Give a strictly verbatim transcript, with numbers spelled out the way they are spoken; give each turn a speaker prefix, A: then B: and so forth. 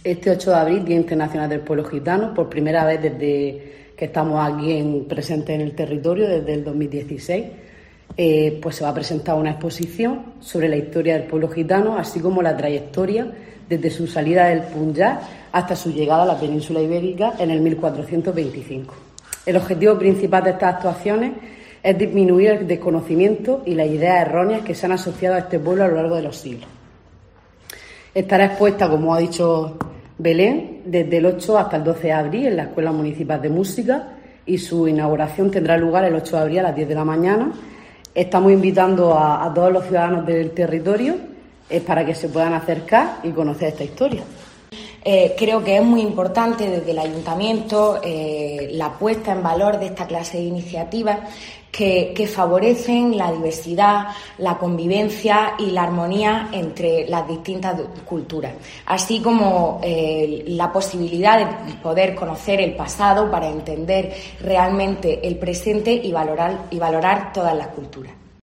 A: Este ocho de abril, Día Internacional del Pueblo Gitano, por primera vez desde que estamos aquí en, presentes en el territorio, desde el dos mil dieciséis, eh, pues se va a presentar una exposición sobre la historia del pueblo gitano, así como la trayectoria desde su salida del Punjab hasta su llegada a la península ibérica en el mil cuatrocientos veinticinco. El objetivo principal de estas actuaciones es disminuir el desconocimiento y las ideas erróneas que se han asociado a este pueblo a lo largo de los siglos. Estará expuesta, como ha dicho Belén, desde el ocho hasta el doce de abril en la Escuela Municipal de Música, y su inauguración tendrá lugar el ocho de abril a las diez de la mañana. Estamos invitando a, a todos los ciudadanos del territorio eh, para que se puedan acercar y conocer esta historia.
B: Eh, creo que es muy importante desde el Ayuntamiento eh, la puesta en valor de esta clase de iniciativas que, que favorecen la diversidad, la convivencia y la armonía entre las distintas culturas, así como eh, la posibilidad de poder conocer el pasado para entender realmente el presente y valorar, y valorar todas las culturas.